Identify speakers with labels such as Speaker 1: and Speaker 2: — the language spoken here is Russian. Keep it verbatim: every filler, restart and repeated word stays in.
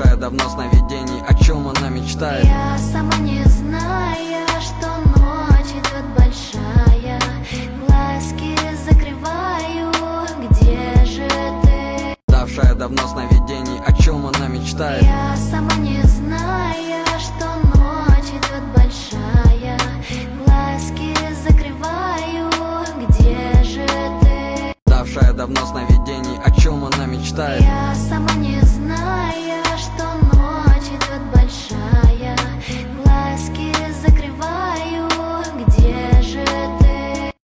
Speaker 1: Давшая давно сновидений, о чем она мечтает.
Speaker 2: Я сама не зная, что ночь идет большая, глазки закрываю, где же ты?
Speaker 1: Давшая давно сновидений, о чем она мечтает.
Speaker 2: Я сама не зная, что ночь идет большая, глазки закрываю, где же ты?
Speaker 1: Давшая давно сновидений, о чем она мечтает.
Speaker 2: Я сама не